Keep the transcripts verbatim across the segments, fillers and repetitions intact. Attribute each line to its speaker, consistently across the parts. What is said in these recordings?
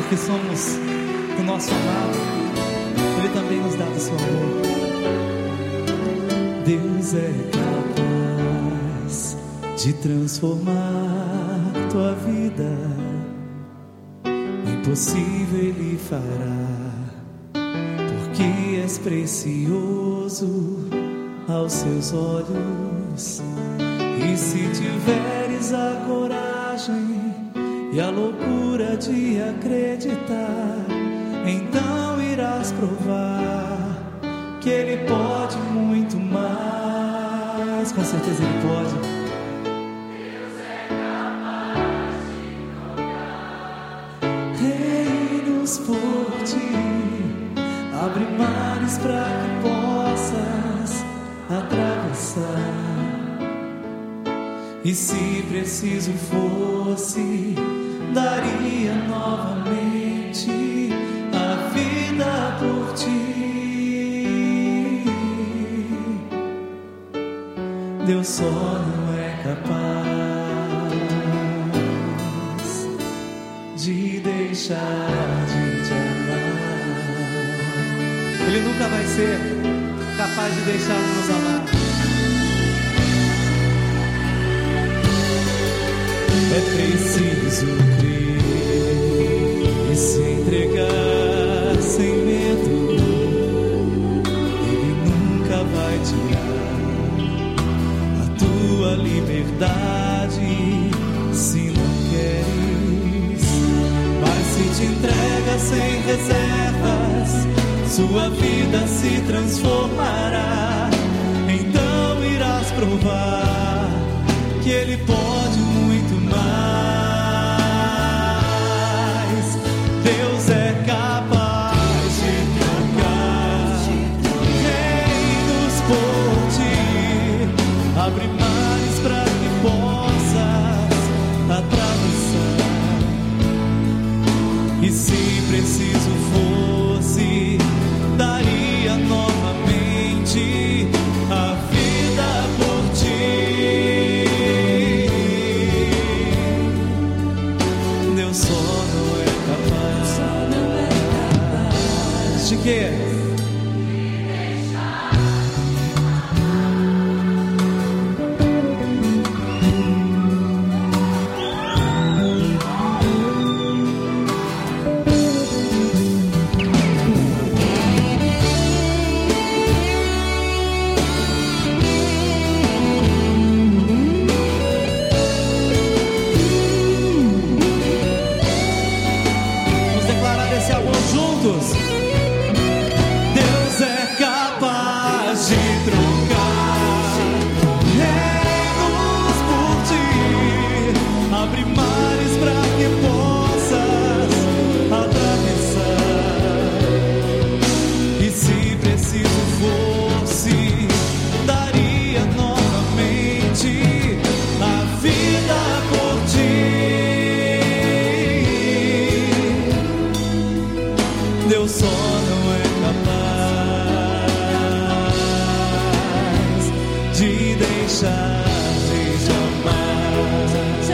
Speaker 1: porque somos do nosso amado, Ele também nos dá do seu amor. Deus é capaz de transformar tua vida, o impossível Ele fará, porque és precioso aos seus olhos. E se tiveres a coragem e a loucura de acreditar, então irás provar que Ele pode muito mais. Com certeza Ele pode.
Speaker 2: Deus é capaz de trocar
Speaker 1: reinos por ti, abre mares para que possas atravessar. E se preciso fosse, daria novamente a vida por ti. Deus só não é capaz de deixar de te amar. Ele nunca vai ser capaz de deixar de nos amar. É preciso crer e se entregar sem medo. Ele nunca vai tirar a tua liberdade se não queres. Mas se te entrega sem reservas, sua vida se transformará. Então irás provar que Ele pode muito mais. Deus é capaz de trocar reinos por ti, abre mares para que possas atravessar. E se preciso fosse, daria novamente a vida por ti. Deus só não é capaz de quê? Deus é capaz de trocar reinos por ti, abre mares para que possas atravessar. E se preciso fosse, daria novamente a vida por ti. Deus só não é capaz de deixar de te amar.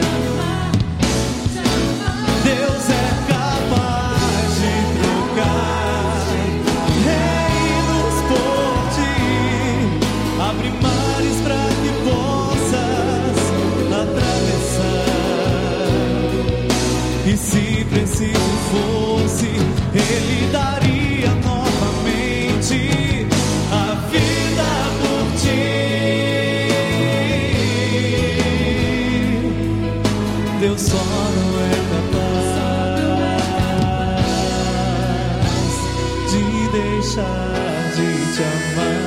Speaker 1: Deus é capaz de trocar reinos por ti, abre mares para que possas atravessar. E se preciso fosse, Ele daria novamente a vida por ti. Deus só não é capaz de deixar de te amar.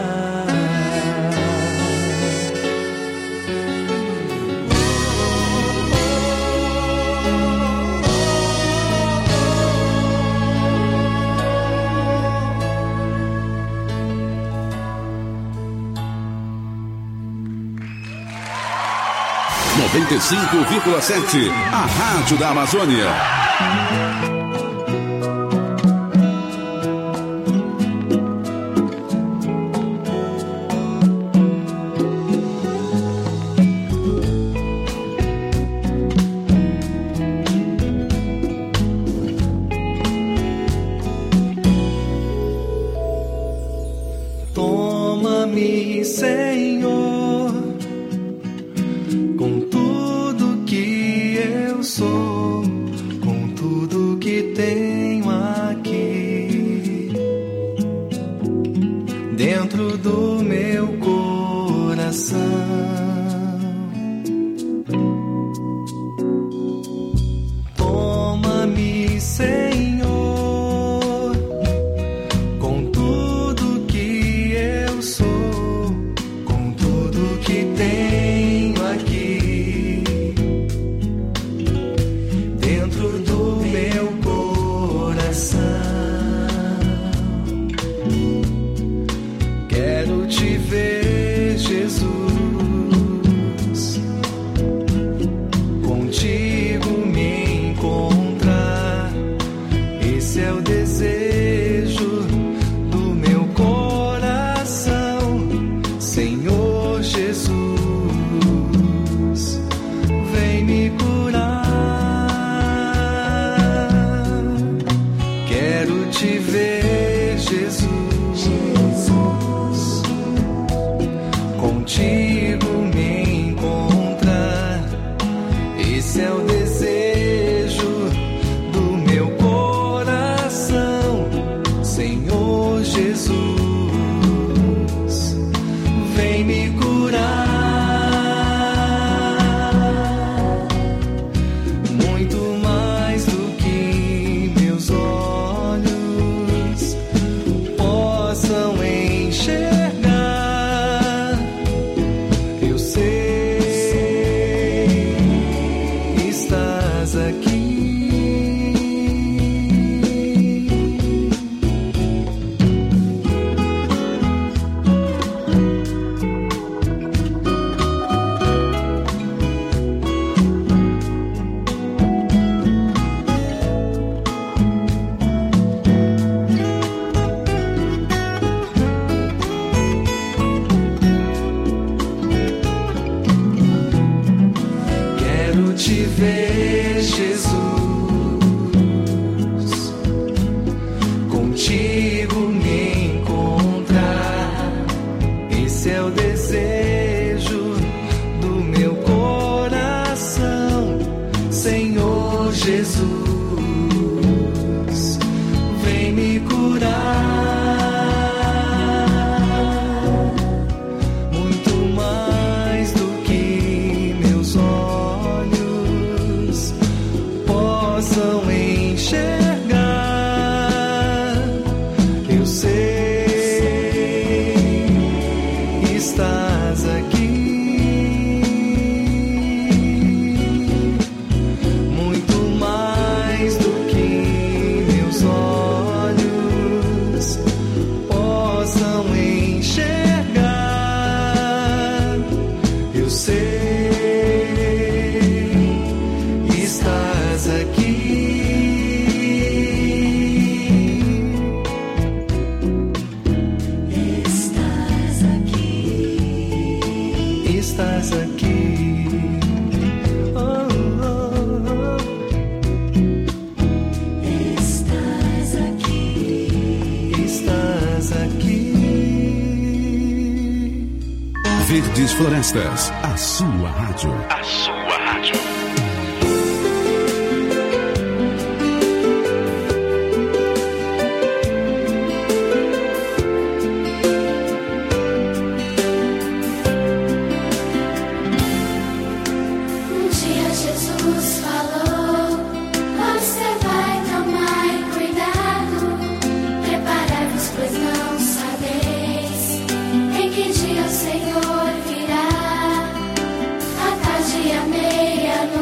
Speaker 3: noventa e cinco vírgula sete, a Rádio da Amazônia.
Speaker 4: tenho aqui dentro do meu coração. Toma-me, Senhor, com tudo que eu sou, com tudo que tenho aqui dentro do meu coração. Quero te ver, Jesus, contigo me encontrar. Esse é o desejo do meu coração, Senhor Jesus, vem me curar. Quero te ver, Jesus, contigo me encontrar. Esse é o desejo do meu coração, Senhor Jesus, vem me curar. Muito mais do que meus olhos possam enxergar, eu sei, estás aqui. Quero te ver, Jesus, contigo me encontrar. Esse é o desejo do meu coração, Senhor Jesus, vem me curar. Muito mais do que meus olhos possam enxergar, eu sei, estás aqui. Muito mais do que meus olhos possam enxergar, eu sei, estás aqui. Estás aqui. Estás aqui. Oh, oh, oh. Estás aqui. Estás aqui.
Speaker 3: Verdes Florestas, a sua rádio.
Speaker 5: A sua rádio.
Speaker 2: Um dia Jesus falou: observai, tomai cuidado, preparai-vos, pois não sabeis em que dia o Senhor virá. À tarde e à meia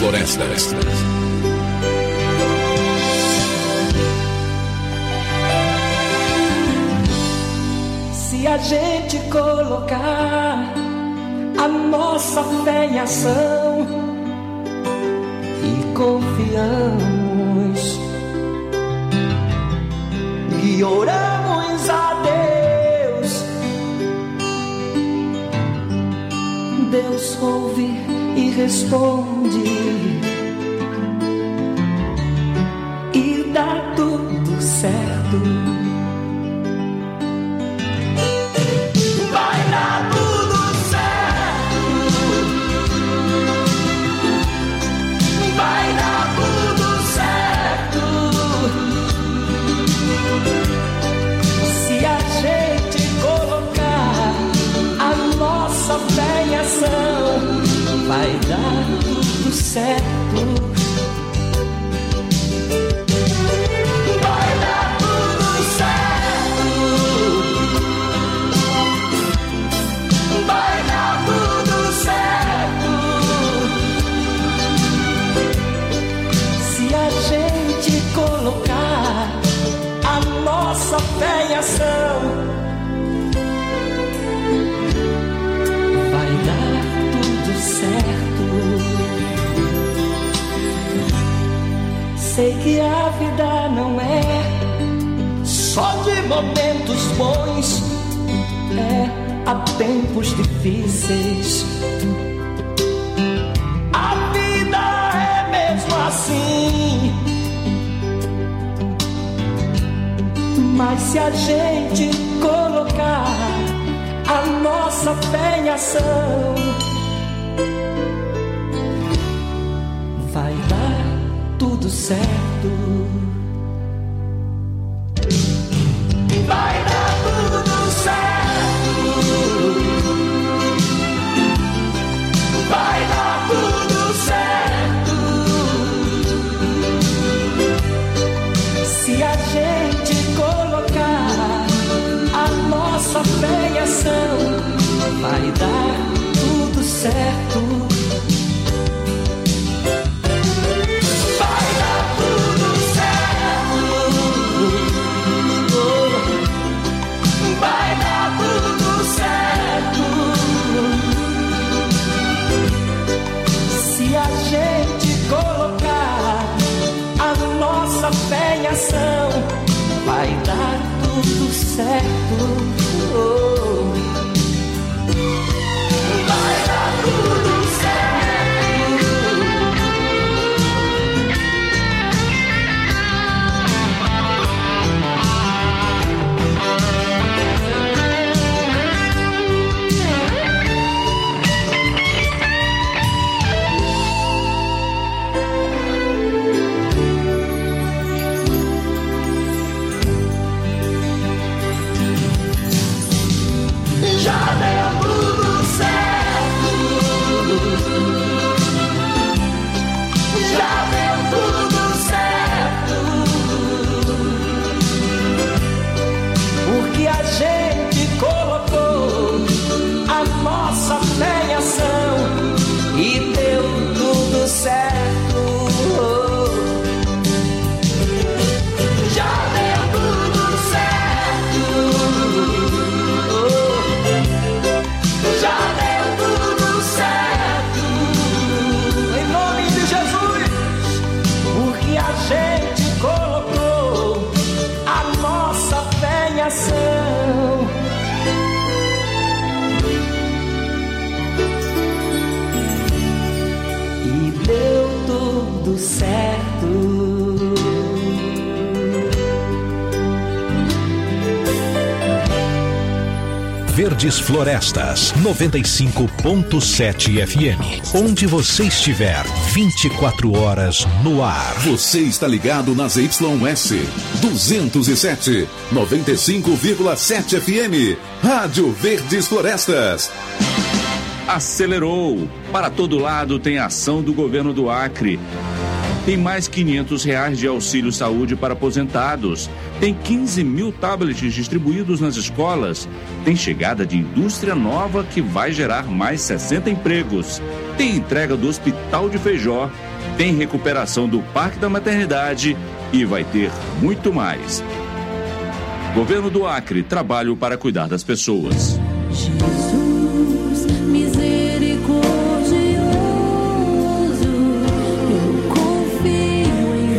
Speaker 3: Florestas.
Speaker 5: Se a gente colocar a nossa fé em ação e confiamos e oramos a Deus, Deus ouve e responde e dá tudo certo. Vai dar tudo certo. Vai dar tudo certo. Se a gente colocar a nossa fé em ação, vai dar tudo certo. Vai dar tudo certo. Vai dar tudo certo. Se a gente colocar a nossa fé em ação, vai dar tudo certo. Sei que a vida não é só de momentos bons, é há tempos difíceis. A vida é mesmo assim. Mas se a gente colocar a nossa fé em ação, vai dar tudo certo. Vai dar tudo certo. Vai dar tudo certo. Se a gente colocar a nossa fé em ação, vai dar tudo certo. Vai dar tudo certo. Vai dar tudo certo. Se a gente colocar a nossa fé em ação, vai dar tudo certo. Oh. Vai dar tudo já deu tudo certo. Já deu tudo certo. Porque a gente colocou a nossa fé em ação e deu tudo certo. Já deu tudo certo. Já deu tudo certo. Em nome de Jesus. Porque a gente colocou a nossa fé em ação. E deu tudo certo.
Speaker 6: Verdes Florestas, noventa e cinco ponto sete F M. Onde você estiver, vinte e quatro horas no ar.
Speaker 3: Você está ligado nas Y S duzentos e sete, noventa e cinco vírgula sete F M. Rádio Verdes Florestas.
Speaker 7: Acelerou. Para todo lado tem ação do governo do Acre. Tem mais quinhentos reais de auxílio saúde para aposentados. Tem quinze mil tablets distribuídos nas escolas. Tem chegada de indústria nova que vai gerar mais sessenta empregos. Tem entrega do Hospital de Feijó. tem recuperação do Parque da Maternidade e vai ter muito mais. Governo do Acre, trabalho para cuidar das pessoas.
Speaker 8: Jesus, misericordioso, eu confio em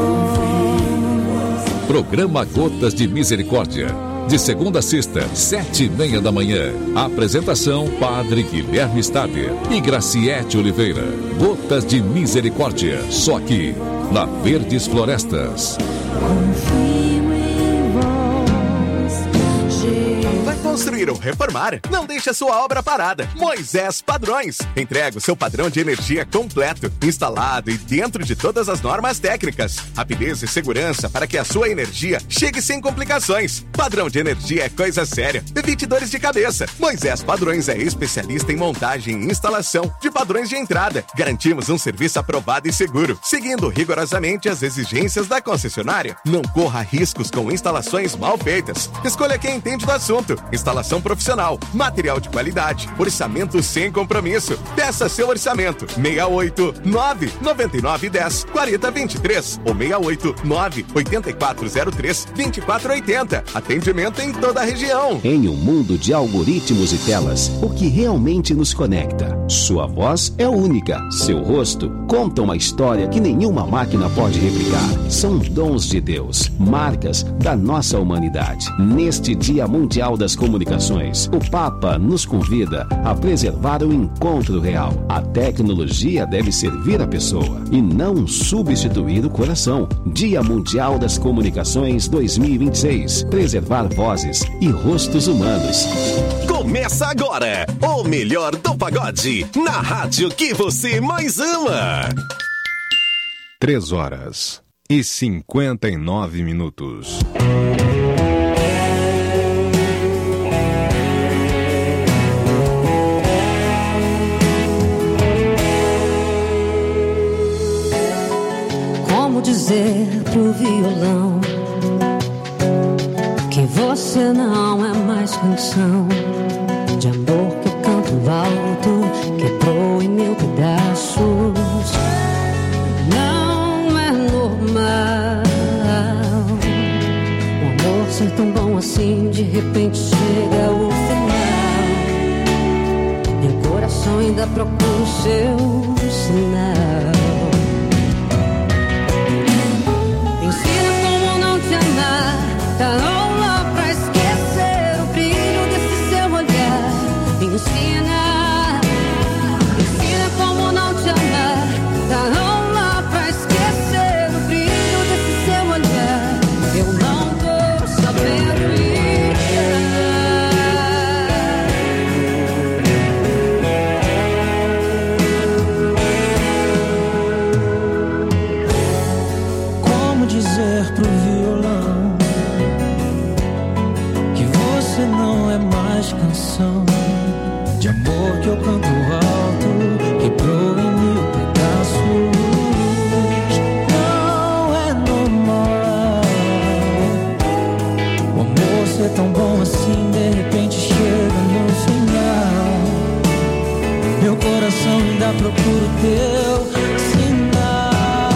Speaker 8: vós.
Speaker 3: Programa Gotas de Misericórdia. De segunda a sexta, sete e meia da manhã. Apresentação: Padre Guilherme Stader e Graciete Oliveira. Gotas de Misericórdia, só aqui, na Verdes Florestas.
Speaker 8: Confio em vós, Jesus.
Speaker 9: Vai construir ou reformar? Não deixe a sua obra parada. Moisés Padrões. Entrega o seu padrão de energia completo, instalado e dentro de todas as normas técnicas. Rapidez e segurança para que a sua energia chegue sem complicações. Padrão de energia é coisa séria. Evite dores de cabeça. Moisés Padrões é especialista em montagem e instalação de padrões de entrada. Garantimos um serviço aprovado e seguro, seguindo rigorosamente as exigências da concessionária. Não corra riscos com instalações mal feitas. Escolha quem entende do assunto. Instalação profissional, material de qualidade, orçamento sem compromisso. Peça seu orçamento. seis oito nove nove nove um zero quatro zero dois três ou seis oito nove oito quatro zero três dois quatro oito zero. Atendimento em toda a região.
Speaker 10: Em um mundo de algoritmos e telas, o que realmente nos conecta? Sua voz é única. Seu rosto conta uma história que nenhuma máquina pode replicar. São dons de Deus, marcas da nossa humanidade. Neste Dia Mundial das Comunicações, o Papa nos convida a preservar o encontro real. A tecnologia deve servir a pessoa e não substituir o coração. Dia Mundial das Comunicações dois mil e vinte e seis. Preservar vozes e rostos humanos.
Speaker 9: Começa agora o melhor do pagode na rádio que você mais ama.
Speaker 11: Três horas e cinquenta e nove minutos.
Speaker 8: Como dizer pro violão que você não é mais canção de amor que eu canto alto, quebrou em mil pedaços. Não é normal o amor ser tão bom assim, de repente chega o final. Meu coração ainda procura o seu sinal. Me ensina como não te amar, tá lá pra esquecer o brilho desse seu olhar. Me ensina, me ensina como não te amar, tá lá pra esquecer o brilho desse seu olhar. Eu não tô sabendo
Speaker 4: Como dizer pro violão que você não é mais canção de amor que eu canto alto, quebrou em mil pedaços. Não é normal o amor ser tão bom assim, de repente chega no final. Meu coração ainda procura o teu sinal.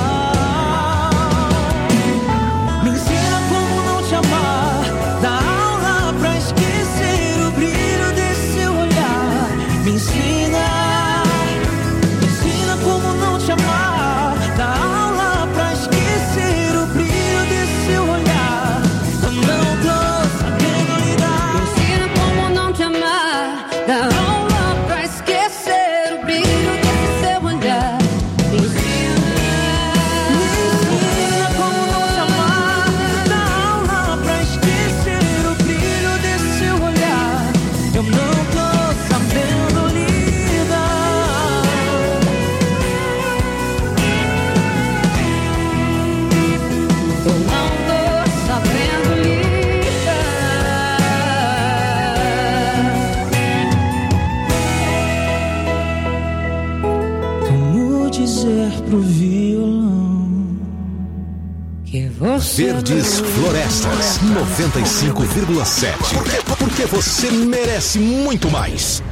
Speaker 4: Me ensina como não te amar, dá aula pra esquecer o brilho desse seu olhar. Me ensina, me ensina como não te amar, dá aula pra esquecer o brilho desse seu olhar. Eu não tô sabendo lidar.
Speaker 8: Me ensina como não te amar, dá aula pra esquecer o brilho desse seu olhar. Me ensina,
Speaker 4: Me ensina como não te amar, dá aula pra esquecer o brilho desse seu olhar. Eu não tô sabendo lidar.
Speaker 8: eu não tô sabendo lidar.
Speaker 4: Como dizer pro violão
Speaker 8: Que você
Speaker 3: Verdes Florestas noventa e cinco vírgula sete. Porque, porque você merece muito mais.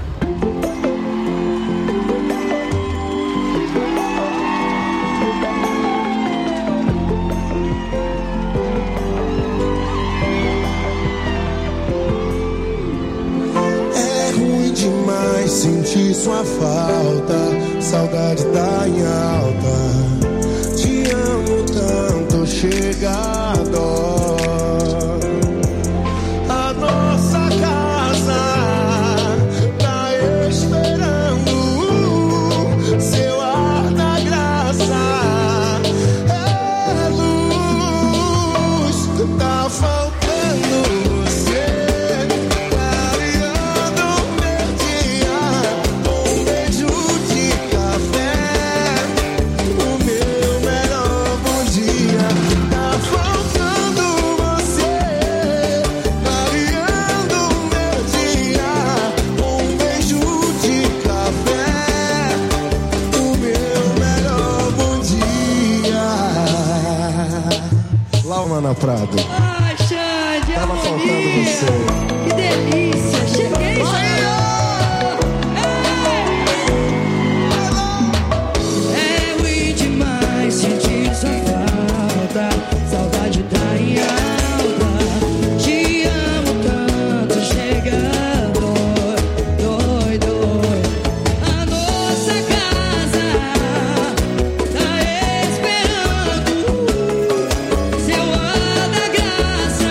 Speaker 12: demais sentir sua falta, saudade tá em alta. Te amo tanto, chega a dó. A nossa casa tá esperando seu ar da graça. É luz, tá faltando você. Na Prado.
Speaker 13: Ai, Xande,
Speaker 12: tava faltando você.
Speaker 13: Que delícia, cheguei, é ruim demais sentir sua falta, saudade tá em alta. Te amo tanto, chega dói, dói, dói. A nossa casa tá esperando seu ar da graça.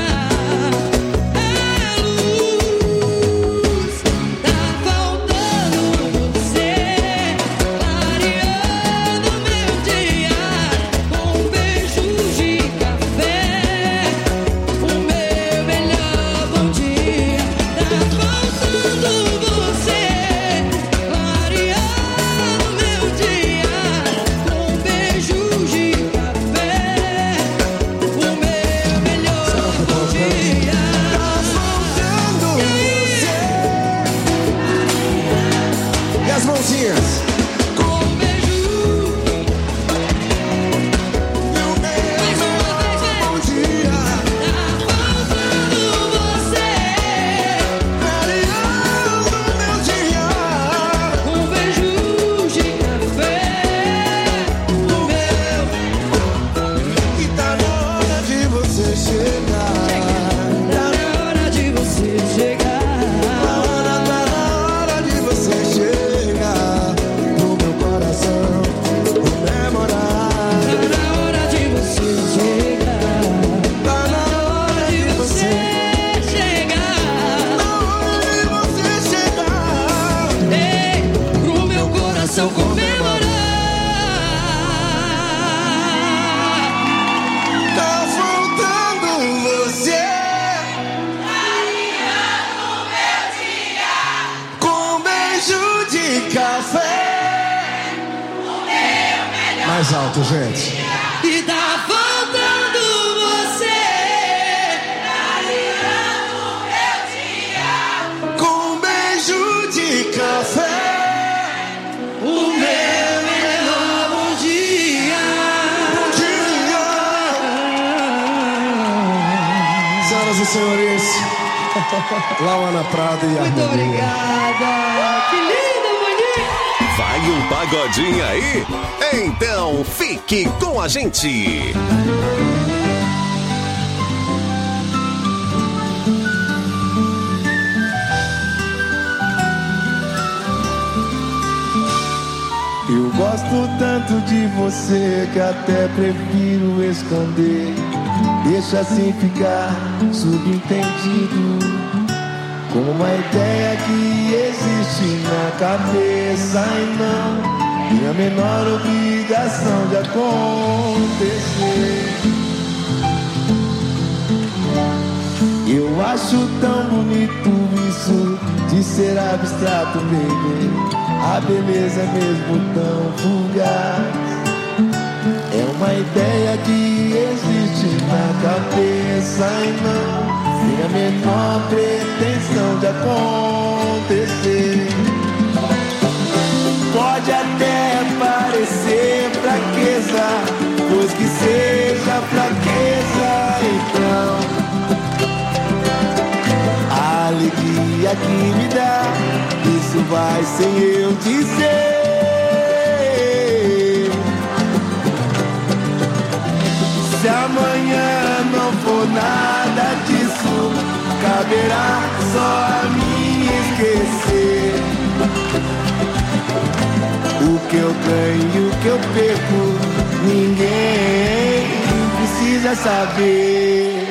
Speaker 13: É luz, tá faltando você, clareando meu dia com beijos de café. O meu melhor bom dia. Tá faltando você, clareando meu dia com beijos de café. O meu melhor bom dia.
Speaker 12: Tá faltando você. E as mãozinhas.
Speaker 13: Com beijo.
Speaker 12: Meu melhor bom dia.
Speaker 13: Tá faltando você,
Speaker 12: Clareando meu dia.
Speaker 13: com beijos de café. O meu
Speaker 12: E tá na hora de você chegar.
Speaker 13: tá na hora de você chegar.
Speaker 12: A hora tá na hora de você chegar. No meu coração comemorar.
Speaker 13: Tá na hora de você chegar.
Speaker 12: Tá na hora de você.
Speaker 13: chegar.
Speaker 12: Na hora de você chegar.
Speaker 13: Ei, pro meu coração comemorar.
Speaker 12: Tá faltando você. Com beijo de café. Mais alto, gente.
Speaker 13: E tá faltando você,
Speaker 12: Com beijo de café.
Speaker 13: o meu melhor bom dia.
Speaker 12: Bom dia. Senhoras e senhores, Lauana Prado e a
Speaker 13: Muito
Speaker 12: Harmonia.
Speaker 13: obrigada. Que lindo, bonito.
Speaker 9: Vai um pagodinho aí? Então fique com a gente.
Speaker 12: Eu gosto tanto de você que até prefiro esconder. Deixa assim ficar subentendido, como uma ideia que existe na cabeça e não tem a menor obrigação de acontecer. Eu acho tão bonito isso de ser abstrato, baby. A beleza é mesmo tão fugaz. É uma ideia que existe na cabeça e não tem a menor pretensão de acontecer. Pode até parecer fraqueza, pois que seja fraqueza, então a alegria que me dá, isso vai sem eu dizer. Se amanhã não for nada disso, caberá só a mim esquecer. ganho e o que eu perco, ninguém precisa saber.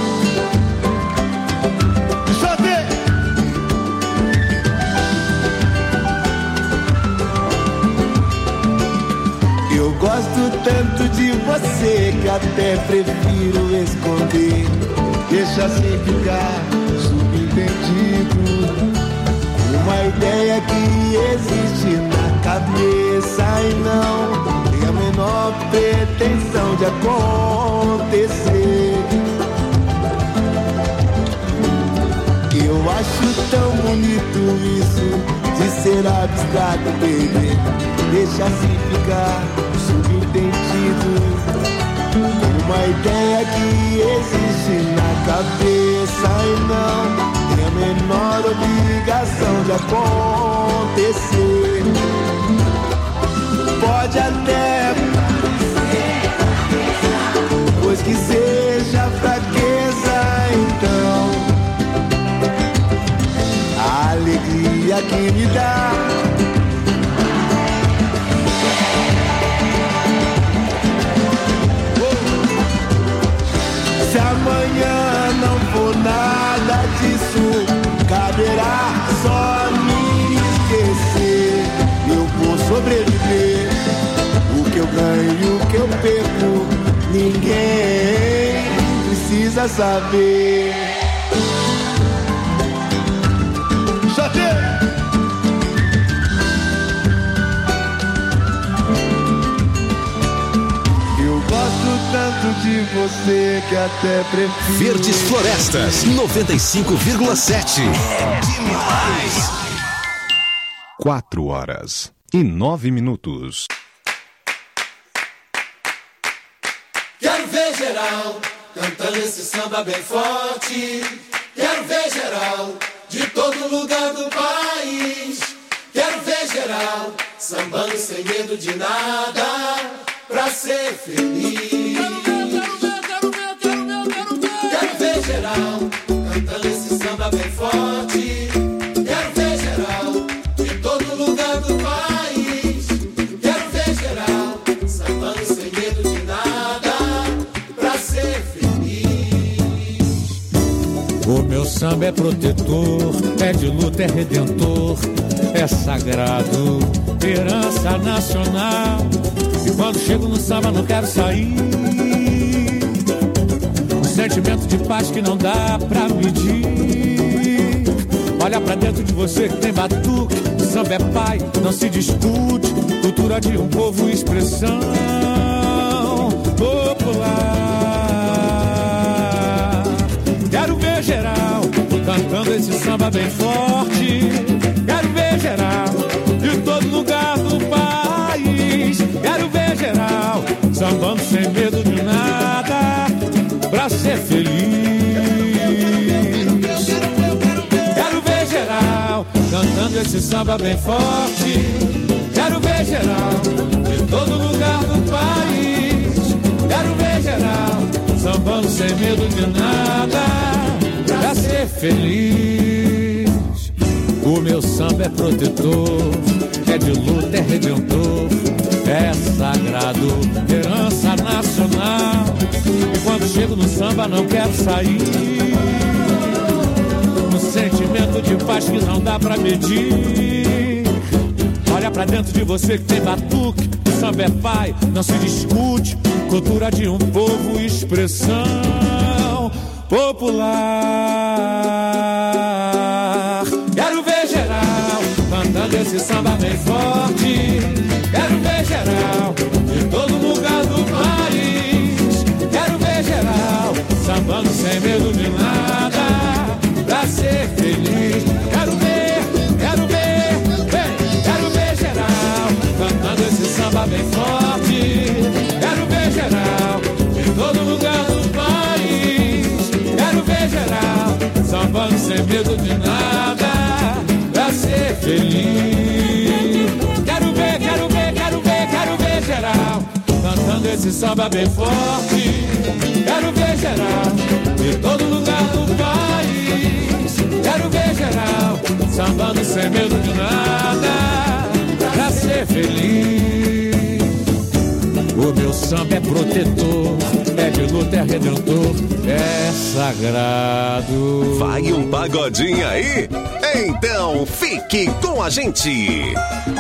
Speaker 12: Eu gosto tanto de você que até prefiro esconder. Deixa assim ficar subentendido, uma ideia que existe na cabeça e não tem a menor pretensão de acontecer. Eu acho tão bonito isso de ser abstrato, baby. Deixa assim ficar subentendido, uma ideia que existe na cabeça e não tem a menor obrigação de acontecer. Pode até parecer, pois que seja fraqueza, então a alegria que me dá se amanhã não for nada disso, caberá só me esquecer. Eu vou sobreviver, o que eu ganho e o que eu perco, ninguém precisa saber. Tanto de você que até prefiro.
Speaker 6: Verdes Florestas noventa e cinco vírgula sete. É demais.
Speaker 11: Quatro horas e nove minutos.
Speaker 14: Quero ver geral cantando esse samba bem forte. Quero ver geral de todo lugar do país. Quero ver geral sambando sem medo de nada, pra ser feliz. Quero ver geral cantando esse samba bem forte. Quero ver geral de todo lugar do país. Quero ver geral sambando sem medo de nada, pra ser feliz.
Speaker 1: O meu samba é protetor, é de luta, é redentor, é sagrado, herança nacional. E quando chego no samba não quero sair. Um sentimento de paz que não dá pra medir. Olha pra dentro de você que tem batuque. Samba é pai, não se discute. Cultura de um povo, expressão popular. Quero ver geral cantando esse samba bem forte. Quero ver geral de todo lugar do país. Quero ver geral sambando sem medo de nada, pra ser feliz. Quero ver geral cantando esse samba bem forte. Quero ver geral de todo lugar do país. Quero ver geral sambando sem medo de nada, pra ser feliz. O meu samba é protetor, é de luta, é redentor, é sagrado, herança nacional. E quando chego no samba não quero sair. Um sentimento de paz que não dá pra medir. Olha pra dentro de você que tem batuque. O samba é pai, não se discute. Cultura de um povo, expressão popular. Quero ver geral cantando esse samba bem forte. Quero ver geral de todo lugar do país. Quero ver geral sambando sem medo de nada, pra ser feliz. Quero ver, quero ver, vem. Quero ver geral cantando esse samba bem forte. Quero ver geral de todo lugar do país. Quero ver geral sambando sem medo de nada, pra ser feliz. Quero ver, quero ver, quero ver, quero ver geral cantando esse samba bem forte. Quero ver geral de todo lugar do país. Quero ver geral sambando sem medo de nada, pra ser feliz. samba é protetor, é de luta, é redentor, é sagrado.
Speaker 15: Vai um pagodinho aí? Então fique com a gente.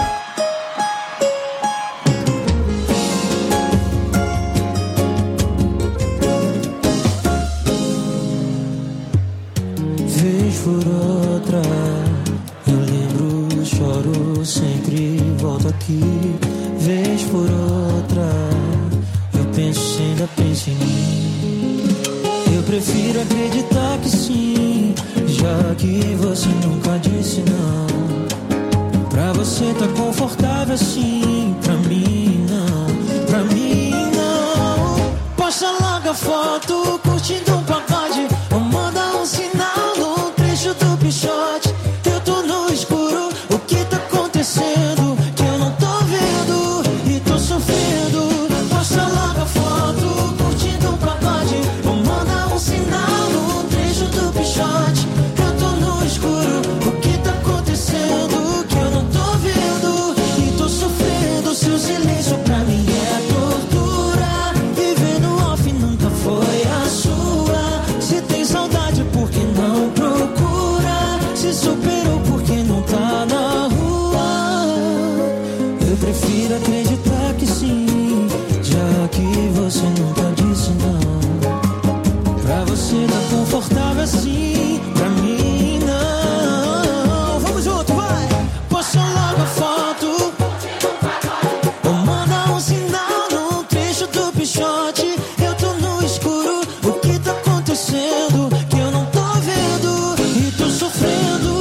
Speaker 4: Vez por outra, eu lembro, choro, sempre volto aqui. Vez por outra, eu penso, ainda penso em mim. Eu prefiro acreditar que sim, já que você nunca disse não. Pra você tá confortável assim, pra mim não, pra mim não. Posta logo a foto, curtindo um pagode, ou manda um sinal no trecho do pichote. Eu tô no escuro, o que tá acontecendo? Que eu não tô vendo e tô sofrendo. Posta logo a foto, curtindo um pagode, ou manda um sinal no trecho do pichote. Eu tô no escuro, o que tá acontecendo? Que eu não tô vendo e tô sofrendo. Seu silêncio pra mim é tortura. Viver no off nunca foi a sua. Se tem saudade, por que não procura? Se superou, por que não tá na rua? Eu prefiro acreditar que sim, já que você nunca disse não. Pra você tá confortável assim, pra mim não. Vamos junto, vai! Posta logo a foto, ou manda um sinal no trecho do pichote. Eu tô no escuro, o que tá acontecendo? Que eu não tô vendo e tô sofrendo.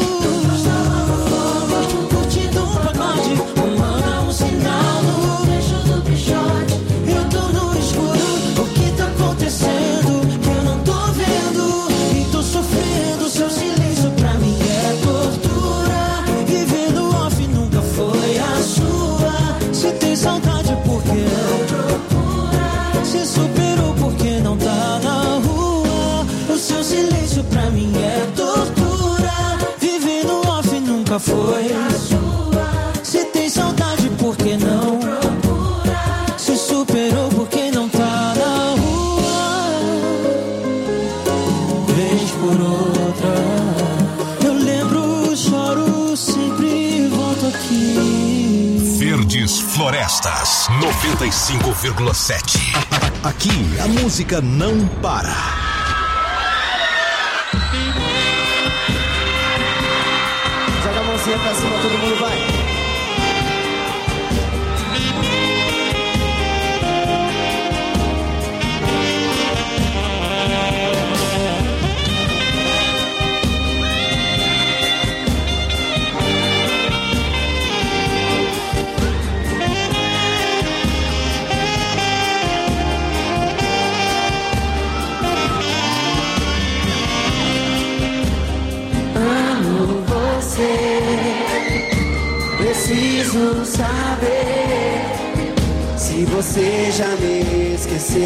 Speaker 4: Curtindo um pagode, ou manda um sinal no trecho do pichote. Eu tô no escuro, o que tá acontecendo? Que eu não tô vendo e tô sofrendo. Seu silêncio pra mim é tortura. Viver no off nunca foi a sua. Se tem saudade, por que não procura? Se superou, por que não tá na rua? O seu silêncio pra mim é tortura. Viver no off nunca foi a sua. Se tem saudade, por que não procura? Se superou, por que não tá na rua? Vez por outra, eu lembro, choro, sempre volto aqui.
Speaker 6: Verdes Florestas, noventa e cinco vírgula sete. Aqui a música não para.
Speaker 16: Joga a mãozinha pra cima, todo mundo vai.
Speaker 5: Amo você, preciso saber se você já me esqueceu.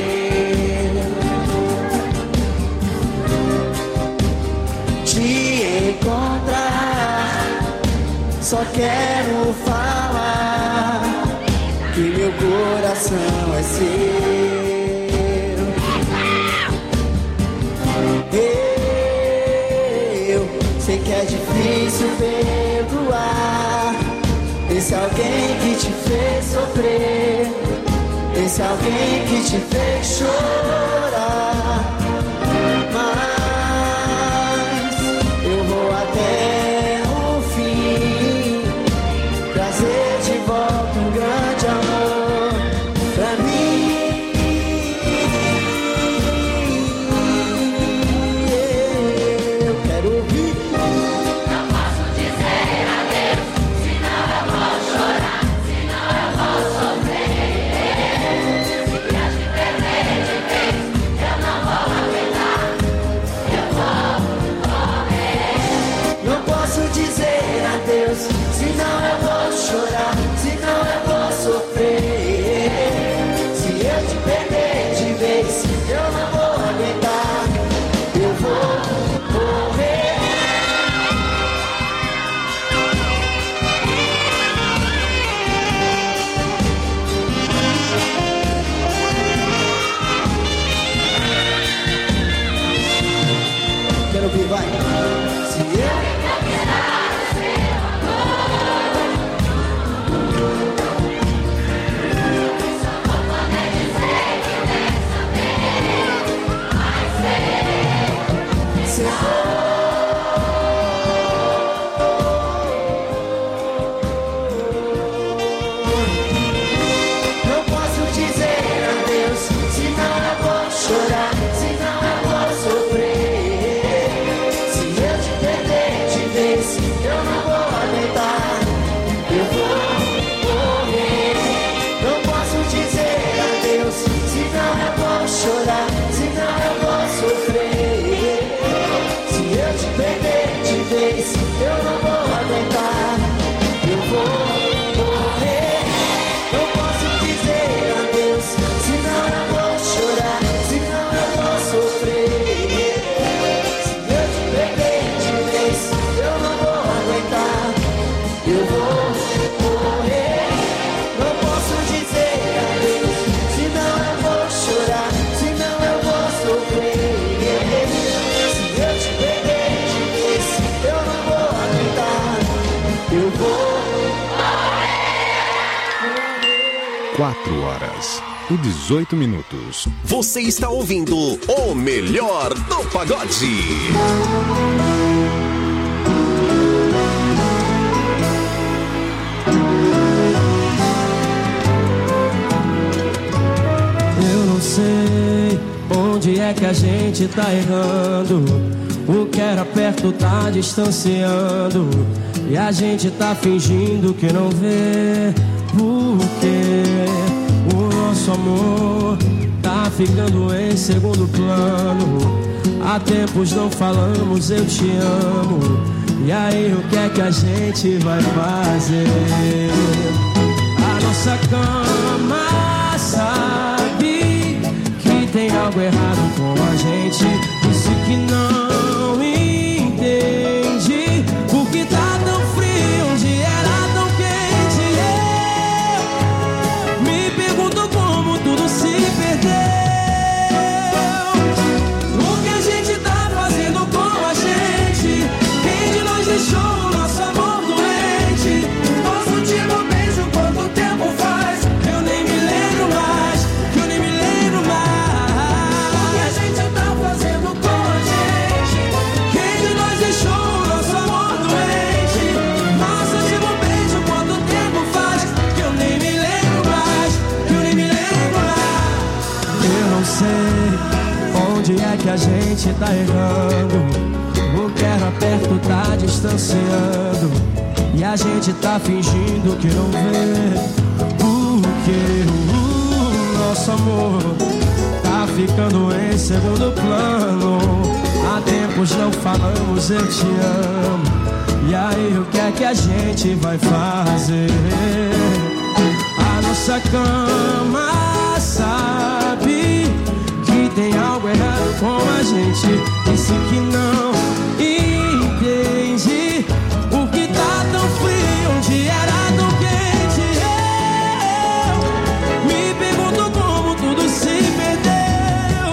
Speaker 5: Te encontrar, só quero falar que meu coração é seu. Sei que é difícil perdoar esse alguém que te fez sofrer, esse alguém que te fez chorar. Mas eu vou até o fim, trazer de volta um grande amor pra mim. Eu quero ouvir. Senão eu vou chorar, senão eu vou sofrer. Se eu te perder de vez, eu não vou aguentar, eu vou morrer. vez, eu não vou aguentar. Eu vou morrer. Não posso dizer adeus, senão eu vou chorar, senão eu vou sofrer. Se eu te perder de vez, eu não vou aguentar. Eu vou morrer. Não posso dizer adeus, senão eu vou chorar, senão eu vou sofrer. Se eu te perder de vez, eu não vou aguentar. Eu vou
Speaker 11: Quatro horas e dezoito minutos.
Speaker 15: Você está ouvindo o melhor do pagode.
Speaker 17: Eu não sei onde é que a gente tá errando. O que era perto tá distanciando. E a gente tá fingindo que não vê. Porque o nosso amor tá ficando em segundo plano. Há tempos não falamos eu te amo. E aí o que é que a gente vai fazer? A nossa cama sabe que tem algo errado com a gente. Disse que não entende porque tá tão frio onde era tão quente. Eu me pergunto como tudo se perdeu. O que a gente tá fazendo com a gente? Quem de nós deixou o nosso amor doente? Nosso último beijo, quanto tempo faz? Eu nem me lembro mais, eu nem me lembro mais. O que a gente tá fazendo com a gente? Quem de nós deixou o nosso amor doente? Nosso último beijo, quanto tempo faz? Eu nem me lembro mais, eu nem me lembro mais. Eu não sei onde é que a gente tá errando. O que era perto tá distanciando. E a gente tá fingindo que não vê. Porque o nosso amor tá ficando em segundo plano. Há tempos não falamos eu te amo. E aí o que é que a gente vai fazer? A nossa cama sabe que tem algo errado com a gente. Disse que não entende porque tá tão frio onde era tão quente. Eu me pergunto como tudo se perdeu.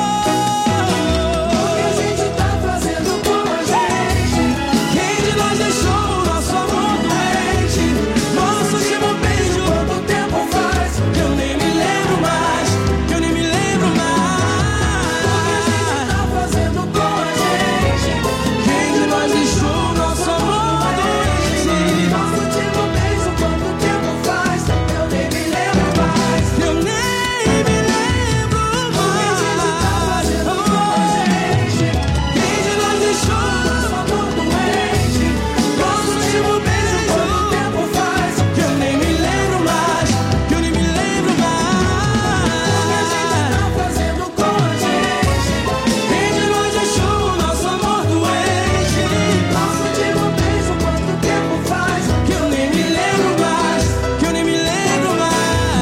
Speaker 17: O que a gente tá fazendo com a gente? Quem de nós deixou o nosso amor doente? Nosso último beijo, quanto tempo faz? Eu nem me lembro mais, eu nem me lembro mais. O que a gente tá fazendo com a gente? Quem de nós deixou o nosso amor doente? Nosso último beijo, quanto tempo faz? Eu nem me lembro mais, eu nem me lembro mais. O que a gente tá fazendo com a gente? Quem de nós deixou o nosso amor doente? Nosso último beijo, quanto tempo faz? Eu nem me lembro mais, eu nem me lembro mais. O que a gente tá fazendo com a gente? Quem de nós deixou o nosso amor doente? Nosso último beijo, quanto tempo faz? Que eu nem me lembro mais, que eu nem me lembro mais.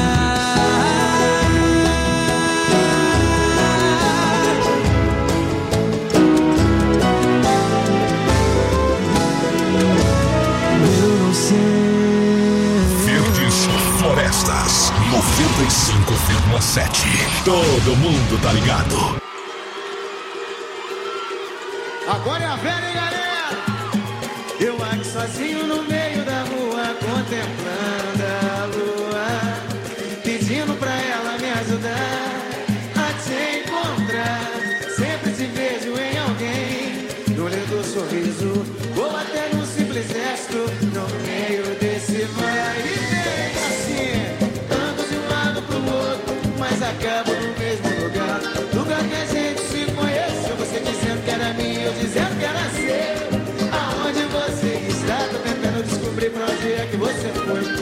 Speaker 17: Eu não sei.
Speaker 6: Verdes Florestas noventa e cinco vírgula sete. Todo mundo tá ligado.
Speaker 5: Agora é a velha, hein, galera? Eu aqui sozinho no meio da rua, contemplando a lua, pedindo pra ela me ajudar a te encontrar. Sempre te vejo em alguém, no lindo sorriso, ou até num simples gesto, no meio desse vai e vem assim. Ando de um lado pro outro, mas acabo no mesmo lugar. Lugar que a gente se conheceu, você dizendo que era minha, eu dizendo que era seu. Aonde você está? Tô tentando descobrir pra onde é que você foi.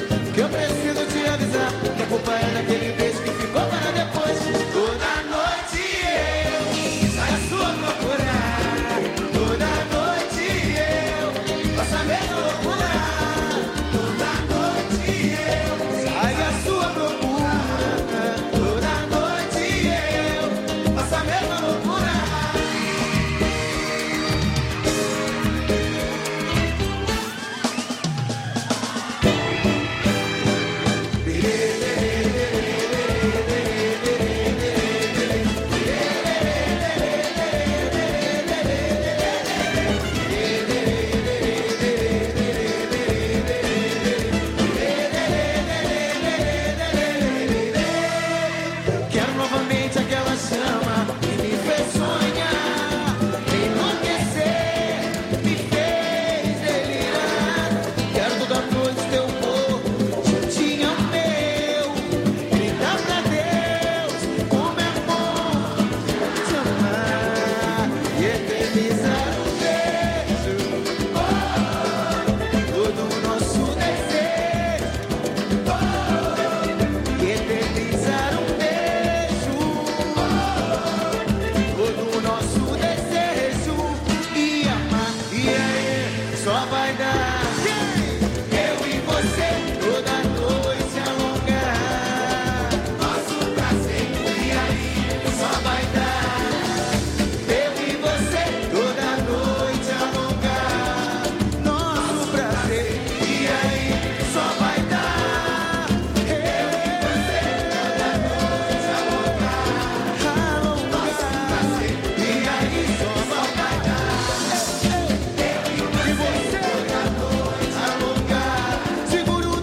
Speaker 12: vai dar. Eu e você toda noite alongar. Nosso prazer e aí só vai dar. Eu e você toda noite alongar. Nosso prazer e aí só vai dar. Eu e você toda noite alongar. Nosso prazer e aí só vai dar. Eu e você toda noite alongar. Segura o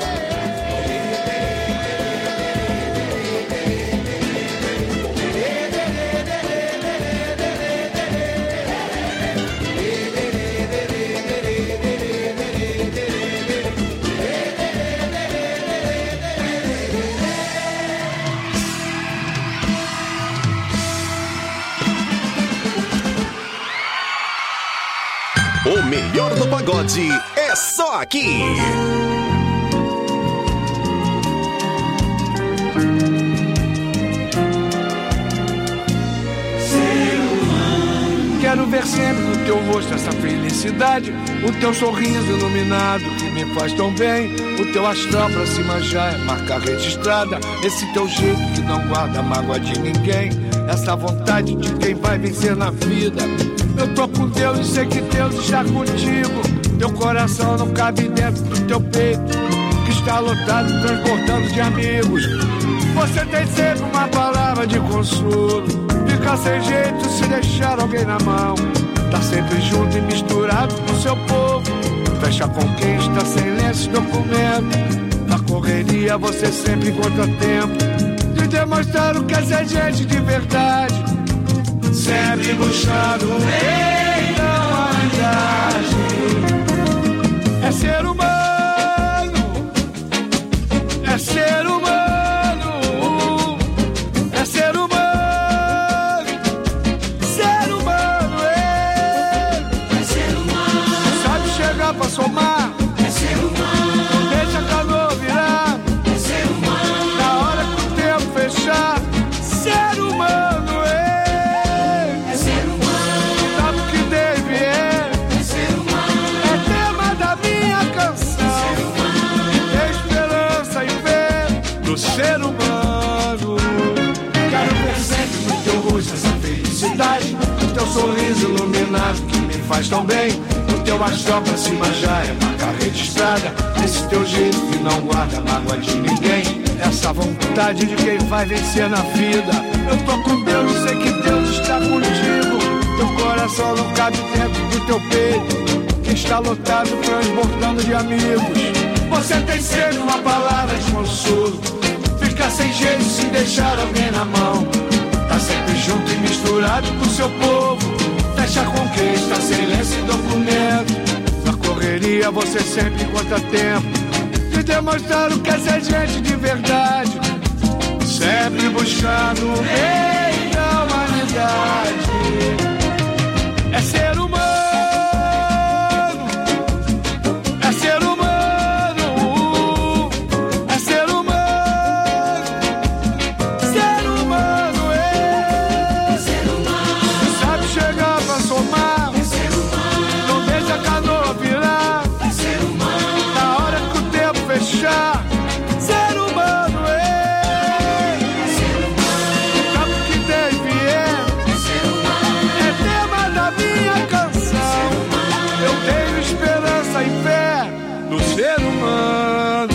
Speaker 15: O melhor do pagode é só aqui.
Speaker 12: Quero ver sempre no teu rosto essa felicidade, o teu sorriso iluminado que me faz tão bem, o teu astral pra cima já é marca registrada, esse teu jeito que não guarda mágoa de ninguém, essa vontade de quem vai vencer na vida. Eu tô com Deus e sei que Deus está contigo, teu coração não cabe dentro do teu peito, que está lotado transportando de amigos. Você tem sempre uma palavra de consolo, fica sem jeito se deixar alguém na mão. Tá sempre junto e misturado com seu povo, fecha com quem está sem lenço e documento. Na correria você sempre encontra tempo de demonstrar o que é ser gente de verdade, sempre buscando o rei da humanidade. É ser humano, é ser humano, é ser humano. Pra somar, é ser humano. Não deixa a canoa virar, é ser humano. Na hora que o tempo fechar, ser humano é, é ser humano. Sabe o que deve é, é ser humano. É tema da minha canção, é ser humano. Tem esperança e fé no ser humano. Quero ver sempre no teu rosto essa felicidade, o teu sorriso iluminado que me faz tão bem. Teu astral pra cima já é marca registrada, esse teu jeito que não guarda mágoa de ninguém, essa vontade de quem vai vencer na vida. Eu tô com Deus e sei que Deus está contigo, teu coração não cabe dentro do teu peito, que está lotado transbordando de amigos. Você tem sempre uma palavra de consolo, fica sem jeito se deixar alguém na mão. Tá sempre junto e misturado com seu povo, fecha com quem está sem lenço e documento. Na correria você sempre encontra tempo de demonstrar o que é ser gente de verdade, sempre buscando o rei da humanidade. É ser humano, é ser humano, é ser humano, ser humano é, ser humano. Sabe chegar pra somar, é ser humano. Não deixa a canoa virar, é ser humano. Na hora que o tempo fechar, ser humano é, é ser humano. Sabe o que deve é, é ser humano. É tema da minha canção, é ser humano. Eu tenho esperança e fé no ser humano.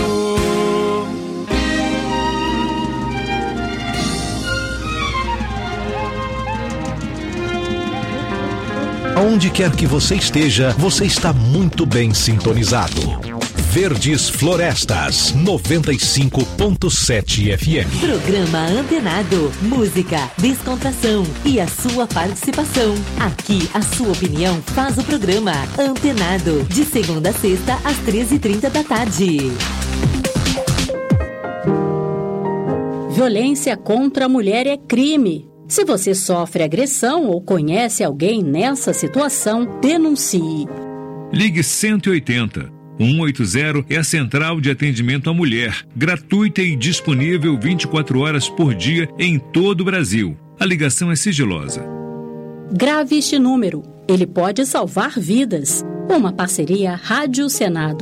Speaker 6: Aonde quer que você esteja, você está muito bem sintonizado. Verdes Florestas, noventa e cinco ponto sete F M.
Speaker 18: Programa Antenado. Música, descontração e a sua participação. Aqui, a sua opinião faz o programa Antenado. De segunda a sexta, às treze e trinta da tarde.
Speaker 19: Violência contra a mulher é crime. Se você sofre agressão ou conhece alguém nessa situação, denuncie.
Speaker 20: Ligue cento e oitenta. cento e oitenta é a central de atendimento à mulher, gratuita e disponível vinte e quatro horas por dia em todo o Brasil. A ligação é sigilosa.
Speaker 19: Grave este número, ele pode salvar vidas. Uma parceria Rádio Senado.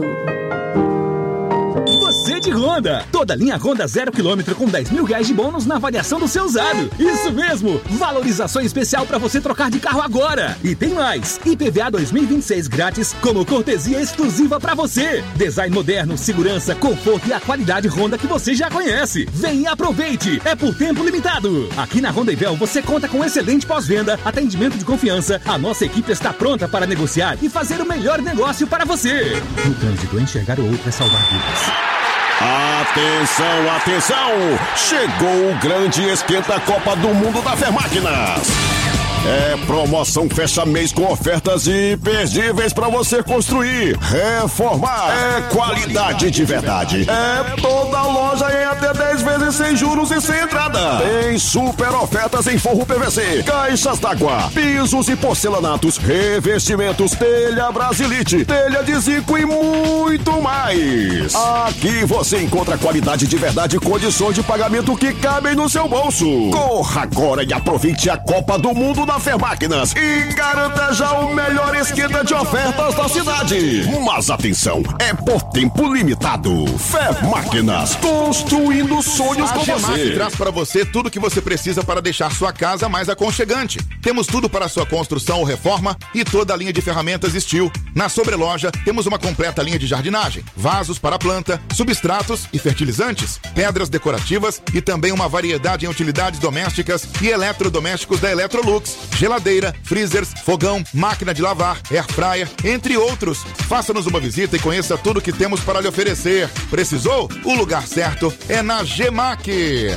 Speaker 21: Você de Honda. Toda linha Honda zero quilômetro com dez mil reais de bônus na avaliação do seu usado. Isso mesmo. Valorização especial para você trocar de carro agora. E tem mais. I P V A dois mil e vinte e seis grátis como cortesia exclusiva para você. Design moderno, segurança, conforto e a qualidade Honda que você já conhece. Vem e aproveite. É por tempo limitado. Aqui na Honda Ivel você conta com excelente pós-venda, atendimento de confiança. A nossa equipe está pronta para negociar e fazer o melhor negócio para você. No trânsito, enxergar o outro é salvar vidas.
Speaker 15: Atenção, atenção! Chegou o grande esquenta Copa do Mundo da Fermáquinas. É promoção fecha-mês com ofertas imperdíveis para você construir, reformar. É qualidade de verdade. É toda loja em até dez vezes sem juros e sem entrada. Tem super ofertas em forro P V C, caixas d'água, pisos e porcelanatos, revestimentos, telha Brasilite, telha de zinco e muito mais. Aqui você encontra qualidade de verdade e condições de pagamento que cabem no seu bolso. Corra agora e aproveite a Copa do Mundo da Fermáquinas e garanta já o melhor esquenta de ofertas da cidade. Mas atenção, é por tempo limitado. Fermáquinas, construindo sonhos com
Speaker 22: A Gemac
Speaker 15: você.
Speaker 22: traz para você tudo que você precisa para deixar sua casa mais aconchegante. Temos tudo para sua construção ou reforma e toda a linha de ferramentas Steel. Na sobreloja, temos uma completa linha de jardinagem, vasos para planta, substratos e fertilizantes, pedras decorativas e também uma variedade em utilidades domésticas e eletrodomésticos da Electrolux, geladeira, freezers, fogão, máquina de lavar, air fryer, entre outros. Faça-nos uma visita e conheça tudo que temos para lhe oferecer. Precisou? O lugar certo é na Gemac.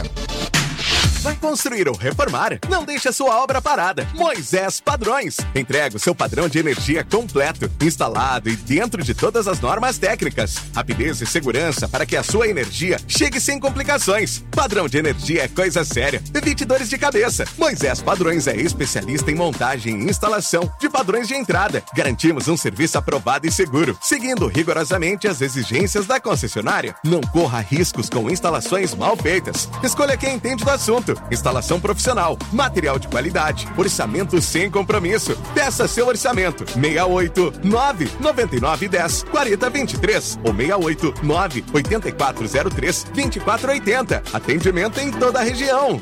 Speaker 9: Vai construir ou reformar? Não deixe a sua obra parada. Moisés Padrões. Entrega o seu padrão de energia completo, instalado e dentro de todas as normas técnicas. Rapidez e segurança para que a sua energia chegue sem complicações. Padrão de energia é coisa séria. Evite dores de cabeça. Moisés Padrões é especialista em montagem e instalação de padrões de entrada. Garantimos um serviço aprovado e seguro, seguindo rigorosamente as exigências da concessionária. Não corra riscos com instalações mal feitas. Escolha quem entende do assunto. Instalação profissional, material de qualidade, orçamento sem compromisso. Peça seu orçamento. seis oito nove nove nove um zero quatro zero dois três ou seis oito nove oito quatro zero três dois quatro oito zero. Atendimento em toda a região.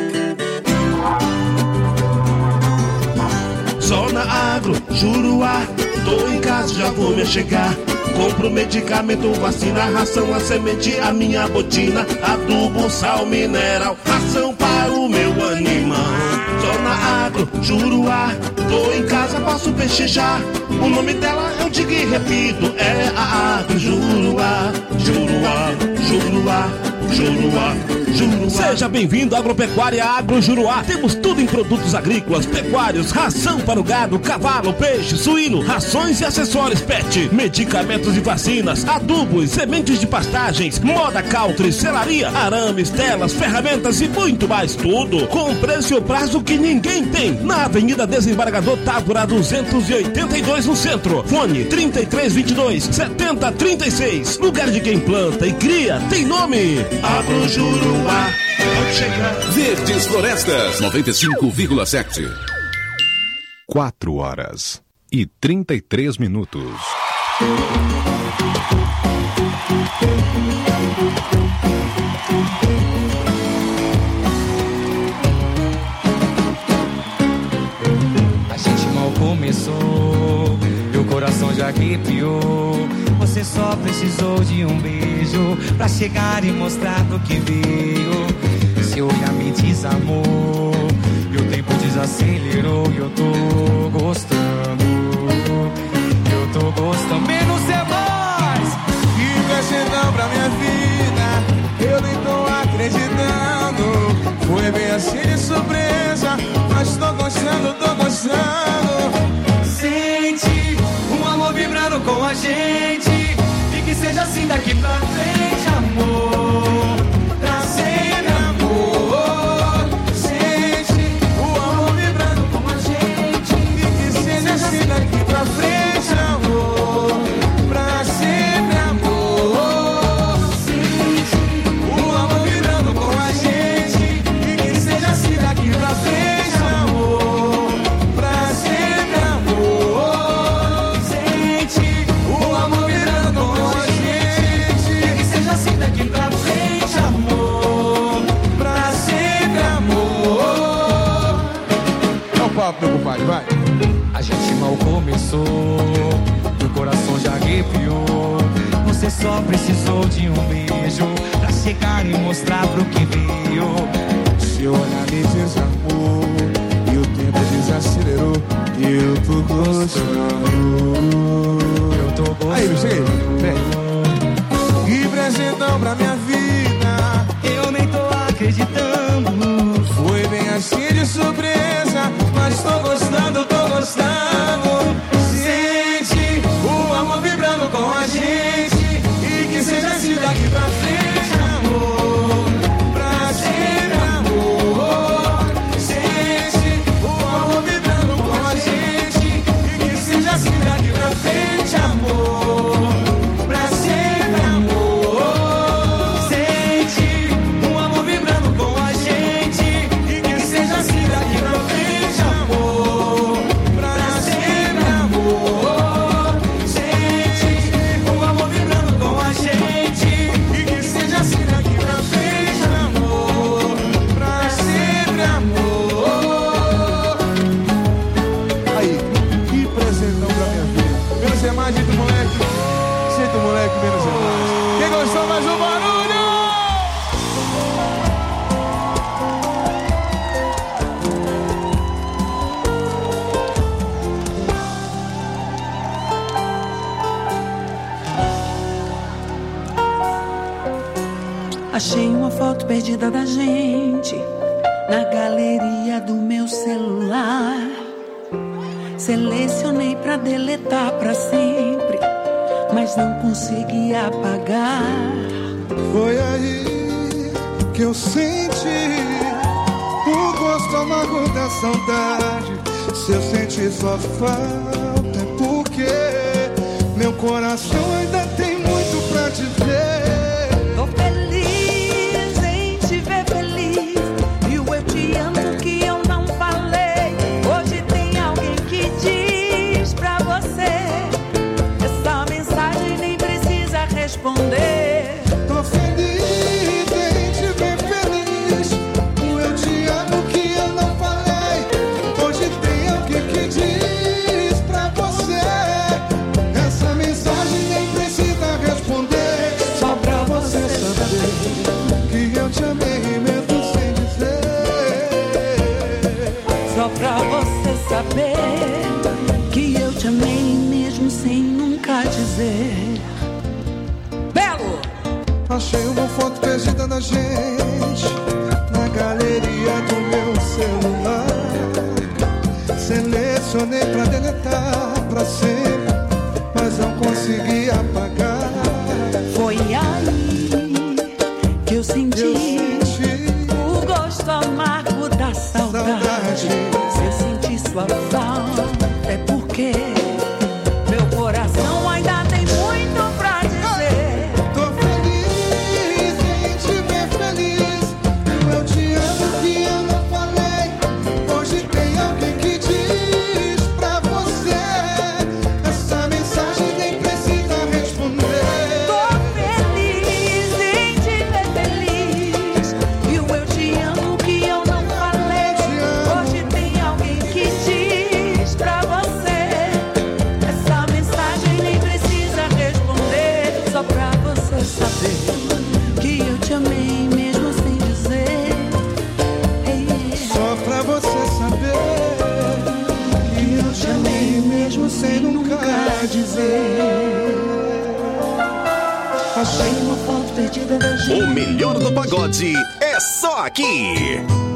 Speaker 23: Zona Agro, Juruá, tô em casa, já vou me chegar. Compro medicamento, vacina, ração, a semente, a minha botina, adubo, sal mineral, ração para o meu animal. Zona Agro, Juruá, tô em casa, posso peixejar. O nome dela eu digo e repito, é a Agro Juruá, Juruá, Juruá, Juruá, Juruá. Seja bem-vindo à Agropecuária Agro Juruá. Temos tudo em produtos agrícolas, pecuários, ração para o gado, cavalo, peixe, suíno, rações e acessórios pet, medicamentos e vacinas, adubos, sementes de pastagens, moda country, selaria, arames, telas, ferramentas e muito mais. Tudo com preço e prazo que ninguém tem. Na Avenida Desembargador Távora duzentos e oitenta e dois no centro. Fone trinta e três vinte e dois setenta trinta e seis. Lugar de quem planta e cria tem nome. Agro Juruá. Pode chegar.
Speaker 3: Verdes Florestas noventa e cinco vírgula sete.
Speaker 11: Quatro horas e trinta e três minutos.
Speaker 24: A gente mal começou e o coração já arrepiou. Você só precisou de um beijo pra chegar e mostrar do que veio. Seu olhar me desarmou e o tempo desacelerou. E eu tô gostando, eu tô gostando. Menos é mais.
Speaker 1: E vai chegando pra minha vida, eu nem tô acreditando. Foi bem assim de surpresa, mas tô gostando, tô gostando.
Speaker 24: Sente um amor vibrando com a gente, e que seja assim daqui pra frente, amor. Pra sempre, amor. Sente o amor vibrando com a gente, e que seja assim daqui pra frente, amor. Pra sempre, amor. Sente o amor vibrando com a gente, e que seja assim daqui pra frente, amor. Pra sempre, amor. Sente só precisou de um beijo pra chegar e mostrar pro que veio.
Speaker 1: Seu olhar me desarmou e o tempo desacelerou. Eu tô gostando.
Speaker 24: Eu tô gostando.
Speaker 1: Aí, bicho, aí, vem. Que presentão pra minha vida.
Speaker 24: Eu nem tô acreditando.
Speaker 1: Foi bem assim de surpresa, mas tô gostando, tô gostando. Sente o amor vibrando com a gente e que seja assim daqui pra frente, amor. Pra sempre, amor. Sente o amor vibrando com a gente e que seja assim daqui pra frente, amor. Pra sempre, amor.
Speaker 24: Sente o amor vibrando com a gente
Speaker 1: e que seja assim daqui pra frente, amor. Pra sempre, amor. Sente o amor vibrando com a gente e que seja assim daqui pra frente, amor. Pra sempre, amor. Aí, que presentão pra minha vida. Menos é mais, jeito moleque. Jeito moleque, menos é mais. Quem gostou, mais um barulho!
Speaker 4: Achei uma foto perdida da gente na galeria do meu celular. Selecionei pra deletar pra sempre, mas não consegui apagar.
Speaker 1: Foi aí que eu senti o gosto amargo da saudade. Se eu senti sua falta é porque meu coração ainda tem muito pra dizer.
Speaker 4: Tô feliz em te ver feliz, e o eu te amo que eu não falei. Hoje tem alguém que diz pra você, essa mensagem nem precisa responder.
Speaker 1: Tô feliz em te ver feliz, o eu te amo que eu não falei. Hoje tem alguém que diz pra você, essa mensagem nem precisa responder. Só pra você saber que eu te amei mesmo sem dizer.
Speaker 4: Só pra você saber que eu te amei mesmo sem nunca dizer. Belo!
Speaker 1: Achei uma foto perdida da gente na galeria do meu celular. Selecionei pra deletar pra sempre, mas não consegui apagar.
Speaker 4: Foi aí que eu senti,
Speaker 1: eu senti
Speaker 4: o gosto amargo da saudade. saudade. Se eu senti sua falta é porque meu coração ainda tem muito pra dizer.
Speaker 1: Tô feliz em te ver feliz, eu te amo que eu não falei. Hoje tem alguém que diz pra você, essa mensagem nem precisa responder.
Speaker 4: Tô feliz em te ver feliz, e o eu te amo que eu não falei. Hoje tem alguém que diz pra você, essa mensagem nem precisa responder. Só pra você saber que eu te amei mesmo sem dizer. Ei, ei.
Speaker 1: Só pra você saber que eu te amei mesmo sem nunca dizer.
Speaker 4: Achei uma foto perdida da gente.
Speaker 9: O melhor do pagode é só aqui.